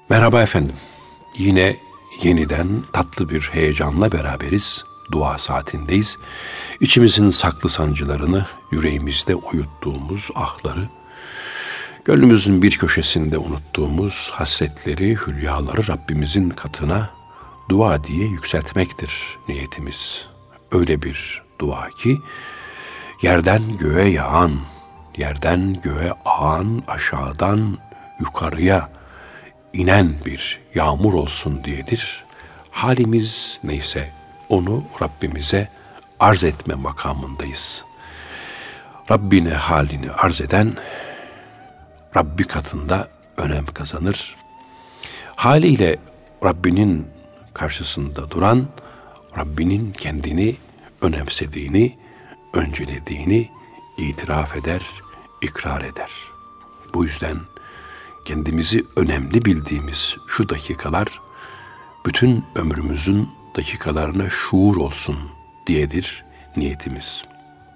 Merhaba efendim. Yine yeniden tatlı bir heyecanla beraberiz. Dua saatindeyiz. İçimizin saklı sancılarını, yüreğimizde uyuttuğumuz ahları, gönlümüzün bir köşesinde unuttuğumuz hasretleri, hülyaları Rabbimizin katına dua diye yükseltmektir niyetimiz. Öyle bir dua ki yerden göğe yağan, yerden göğe ağan, aşağıdan yukarıya inen bir yağmur olsun diyedir. Halimiz neyse onu Rabbimize arz etme makamındayız. Rabbine halini arz eden Rabbi katında önem kazanır. Haliyle Rabbinin karşısında duran, Rabbinin kendini önemsediğini, öncelediğini itiraf eder, ikrar eder. Bu yüzden kendimizi önemli bildiğimiz şu dakikalar, bütün ömrümüzün dakikalarına şuur olsun diyedir niyetimiz.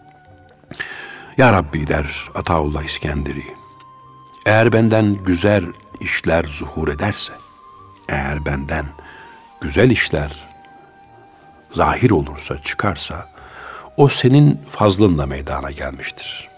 Ya Rabbi der Ataullah İskenderi, eğer benden güzel işler zuhur ederse, eğer benden güzel işler zahir olursa, çıkarsa, o senin fazlınla meydana gelmiştir.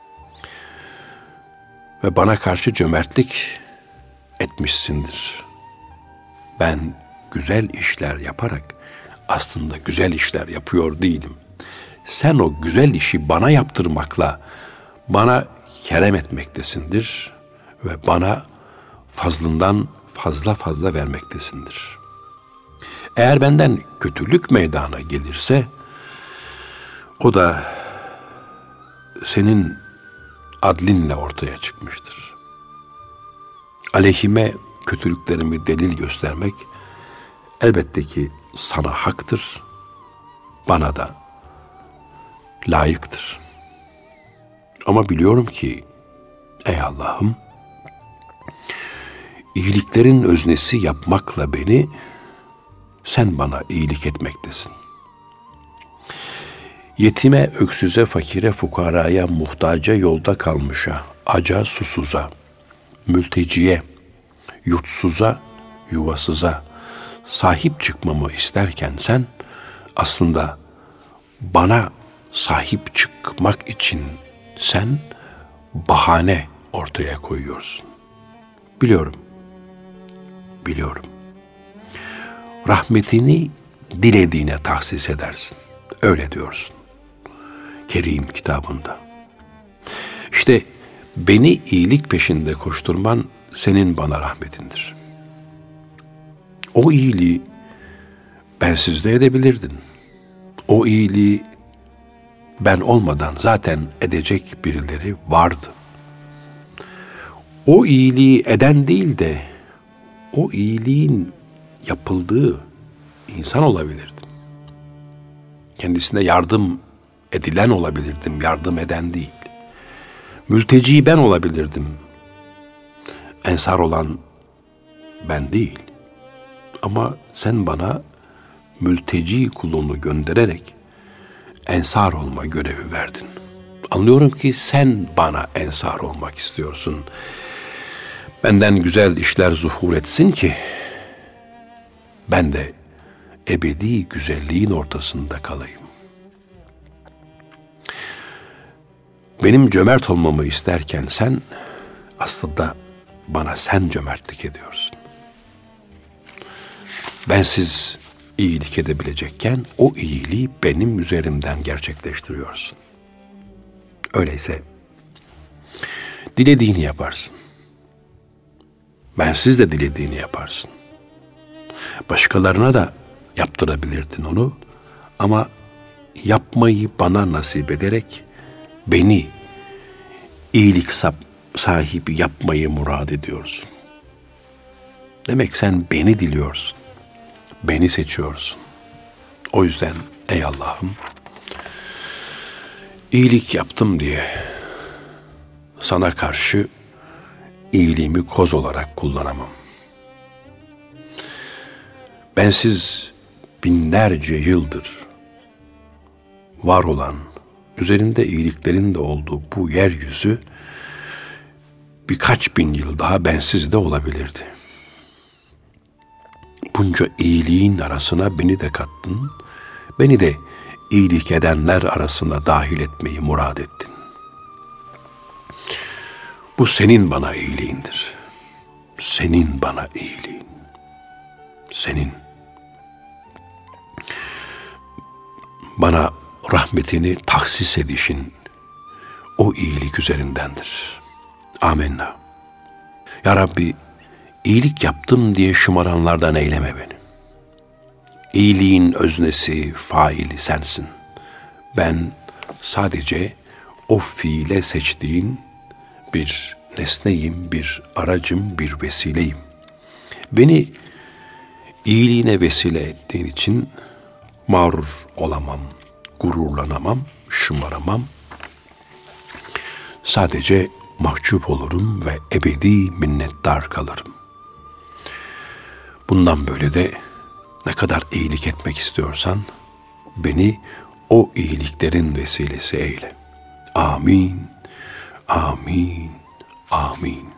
Ve bana karşı cömertlik etmişsindir. Ben güzel işler yaparak aslında güzel işler yapıyor değilim. Sen o güzel işi bana yaptırmakla bana kerem etmektesindir ve bana fazlından fazla vermektesindir. Eğer benden kötülük meydana gelirse o da senin adlinle ortaya çıkmıştır. Aleyhime kötülüklerimi delil göstermek elbette ki sana haktır, bana da layıktır. Ama biliyorum ki ey Allah'ım, iyiliklerin öznesi yapmakla beni sen bana iyilik etmektesin. Yetime, öksüze, fakire, fukaraya, muhtaca, yolda kalmışa, aca, susuza, mülteciye, yurtsuza, yuvasıza sahip çıkmamı isterken sen aslında bana sahip çıkmak için sen bahane ortaya koyuyorsun. Biliyorum. Rahmetini dilediğine tahsis edersin. Öyle diyorsun Kerim kitabında. İşte beni iyilik peşinde koşturman senin bana rahmetindir. O iyiliği bensiz de edebilirdin. O iyiliği ben olmadan zaten edecek birileri vardı. O iyiliği eden değil de o iyiliğin yapıldığı insan olabilirdim. Kendisine yardım edilen olabilirdim, yardım eden değil. Mülteci ben olabilirdim. Ensar olan ben değil. Ama sen bana mülteci kulunu göndererek ensar olma görevi verdin. Anlıyorum ki sen bana ensar olmak istiyorsun. Benden güzel işler zuhur etsin ki ben de ebedi güzelliğin ortasında kalayım. Benim cömert olmamı isterken sen aslında bana sen cömertlik ediyorsun. Bensiz iyilik edebilecekken o iyiliği benim üzerimden gerçekleştiriyorsun. Öyleyse dilediğini yaparsın. Bensiz de dilediğini yaparsın. Başkalarına da yaptırabilirdin onu ama yapmayı bana nasip ederek beni iyilik sahibi yapmayı murad ediyorsun. Demek sen beni diliyorsun. Beni seçiyorsun. O yüzden ey Allah'ım, iyilik yaptım diye sana karşı iyiliğimi koz olarak kullanamam. Bensiz binlerce yıldır var olan, üzerinde iyiliklerin de olduğu bu yeryüzü birkaç bin yıl daha bensiz de olabilirdi. Bunca iyiliğin arasına beni de kattın. Beni de iyilik edenler arasına dahil etmeyi murad ettin. Bu senin bana iyiliğindir. Senin bana iyiliğin. Senin. Bana rahmetini tahsis edişin o iyilik üzerindendir. Amenna. Ya Rabbi, iyilik yaptım diye şımaranlardan eyleme beni. İyiliğin öznesi, faili sensin. Ben sadece o fiile seçtiğin bir nesneyim, bir aracım, bir vesileyim. Beni iyiliğine vesile ettiğin için mağrur olamam, gururlanamam, şımaramam. Sadece mahcup olurum ve ebedi minnettar kalırım. Bundan böyle de ne kadar iyilik etmek istiyorsan beni o iyiliklerin vesilesi eyle. Amin, amin, amin.